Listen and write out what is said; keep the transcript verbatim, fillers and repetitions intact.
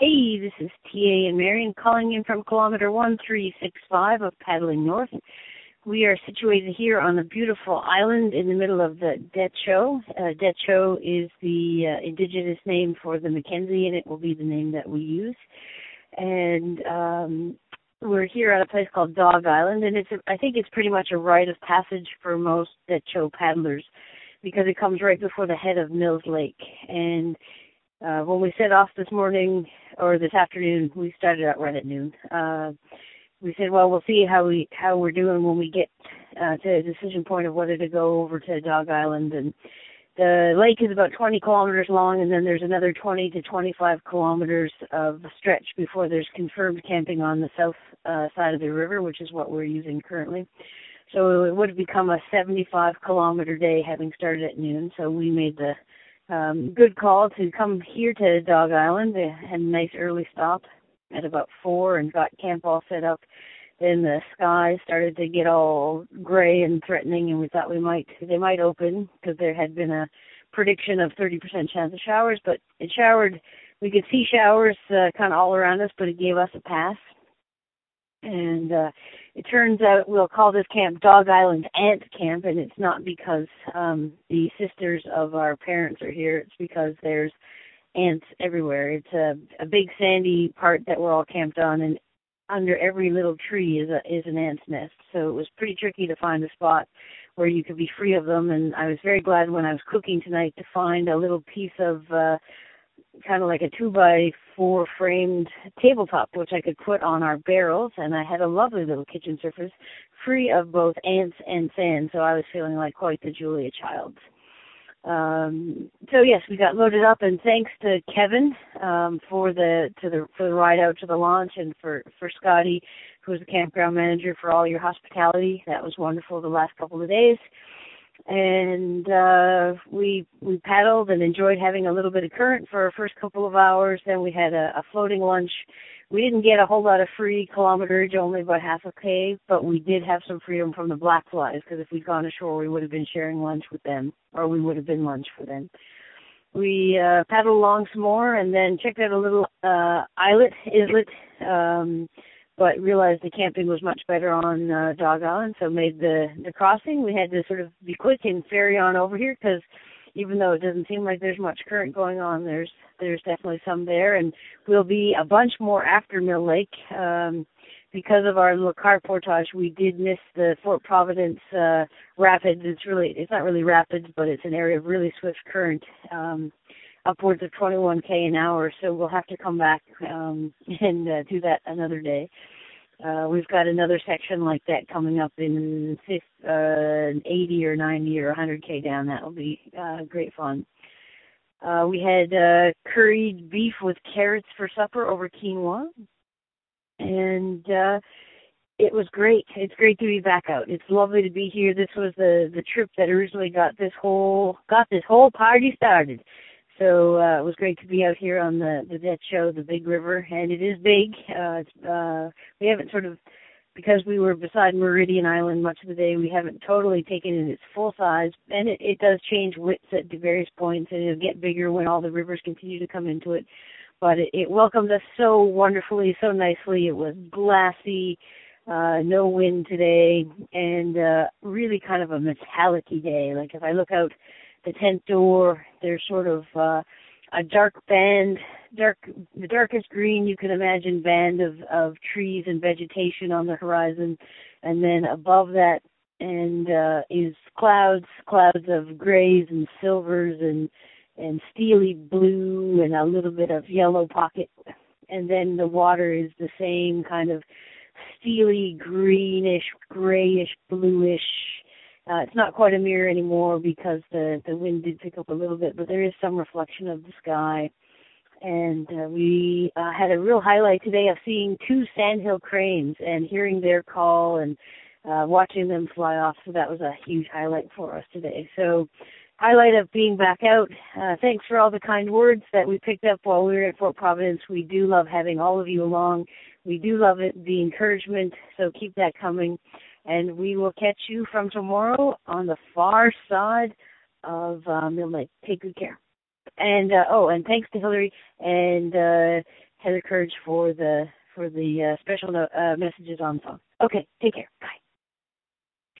Hey, this is T A and Marion calling in from kilometer one three six five of Paddling North. We are situated here on a beautiful island in the middle of the Dehcho. Uh, Dehcho is the uh, indigenous name for the Mackenzie, and it will be the name that we use. And um, we're here at a place called Dog Island, and it's a, I think it's pretty much a rite of passage for most Dehcho paddlers because it comes right before the head of Mills Lake. And uh, when we set off this morning, or this afternoon, we started out right at noon. Uh, we said, well, we'll see how we how we're doing when we get uh, to a decision point of whether to go over to Dog Island. And the lake is about twenty kilometers long, and then there's another twenty to twenty-five kilometers of stretch before there's confirmed camping on the south uh, side of the river, which is what we're using currently. So it would have become a seventy-five kilometer day having started at noon. So we made the Um, good call to come here to Dog Island. They had a nice early stop at about four and got camp all set up. Then the sky started to get all gray and threatening, and we thought we might they might open because there had been a prediction of thirty percent chance of showers, but it showered. We could see showers uh, kind of all around us, but it gave us a pass. And uh, it turns out we'll call this camp Dog Island Ant Camp, and it's not because um, the sisters of our parents are here. It's because there's ants everywhere. It's a, a big sandy part that we're all camped on, and under every little tree is a, is an ant's nest. So it was pretty tricky to find a spot where you could be free of them. And I was very glad when I was cooking tonight to find a little piece of uh, kind of like a two by four framed tabletop, which I could put on our barrels, and I had a lovely little kitchen surface free of both ants and sand, so I was feeling like quite the Julia Childs. Um, so yes, we got loaded up, and thanks to Kevin um, for the to the for the ride out to the launch, and for for Scotty, who was the campground manager, for all your hospitality. That was wonderful the last couple of days. And uh, we we paddled and enjoyed having a little bit of current for our first couple of hours. Then we had a, a floating lunch. We didn't get a whole lot of free kilometerage, only about half a K, but we did have some freedom from the black flies, because if we'd gone ashore, we would have been sharing lunch with them, or we would have been lunch for them. We uh, paddled along some more and then checked out a little uh, islet, islet, um, but realized the camping was much better on uh, Dog Island, so made the, the crossing. We had to sort of be quick and ferry on over here, because even though it doesn't seem like there's much current going on, there's there's definitely some there, and we'll be a bunch more after Mill Lake. Um, because of our little car portage, we did miss the Fort Providence uh, rapids. It's really it's not really rapids, but it's an area of really swift current, um, upwards of twenty-one K an hour, so we'll have to come back um, and uh, do that another day. Uh, we've got another section like that coming up in uh, eighty or ninety or one hundred K down. That will be uh, great fun. Uh, we had uh, curried beef with carrots for supper over quinoa, and uh, it was great. It's great to be back out. It's lovely to be here. This was the, the trip that originally got this whole got this whole party started. So uh, it was great to be out here on the the Dehcho, the big river, and it is big. Uh, it's, uh, we haven't sort of, because we were beside Meridian Island much of the day, we haven't totally taken in its full size, and it, it does change widths at various points, and it'll get bigger when all the rivers continue to come into it. But it, it welcomed us so wonderfully, so nicely. It was glassy, uh, no wind today, and uh, really kind of a metallic-y day. Like if I look out the tent door, there's sort of uh, a dark band, dark, the darkest green you can imagine band of, of trees and vegetation on the horizon, and then above that and uh, is clouds, clouds of grays and silvers and and steely blue and a little bit of yellow pocket, and then the water is the same kind of steely greenish, grayish, bluish. Uh, it's not quite a mirror anymore because the, the wind did pick up a little bit, but there is some reflection of the sky. And uh, we uh, had a real highlight today of seeing two sandhill cranes and hearing their call and uh, watching them fly off. So that was a huge highlight for us today. So highlight of being back out. Uh, thanks for all the kind words that we picked up while we were at Fort Providence. We do love having all of you along. We do love it, the encouragement, so keep that coming. And we will catch you from tomorrow on the far side of uh, Mill Lake. Take good care. And, uh, oh, and thanks to Hillary. And uh, Heather Courage for the for the uh, special no- uh, messages on the phone. Okay, take care.